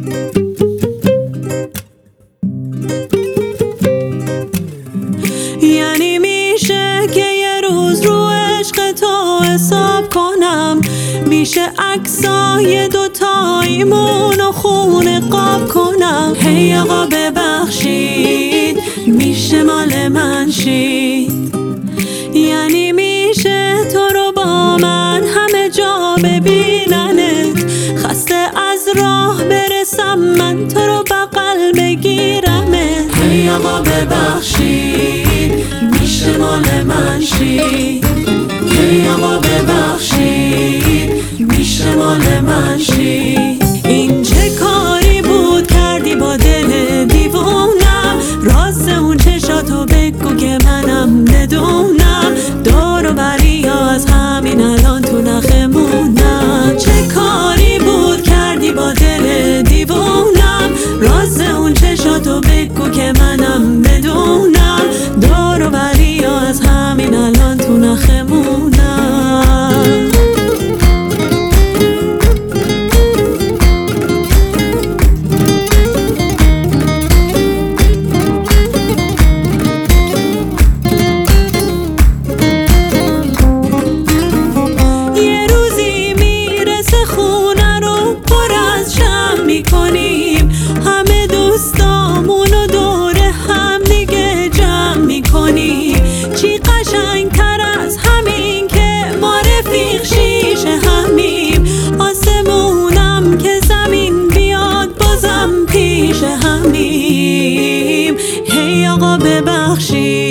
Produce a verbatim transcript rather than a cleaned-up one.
یعنی میشه که یه روز رو عشق تو حساب کنم، میشه عکسای دوتاییمون و خونه قاب کنم. هی آقا ببخشید میشه مال من شید، یعنی میشه تو رو با من همه جا ببیننت، خسته از راه برسم من تو رو بغل بگیرمت. هی آقا ببخشید میشه مال من شید، هی آقا ببخشید میشه مال من شید. این چه کاری بود کردی با دل دیوونم، راز اون چشاتو بگو که منم ندونم، دور و بری از همین الان تو نخمونم. چه کاری بود کردی با دل دیوونم، راز اون چشاتو بگو که منم ندونم، دور و بری از همین الان تو نخمونم. میکنیم همه دوستامون رو دور هم دیگه جمع میکنیم، چی قشنگتر از همین که ما رفیق شیشه همیم، آسمونم که زمین بیاد بازم پیش همیم. هی آقا ببخشید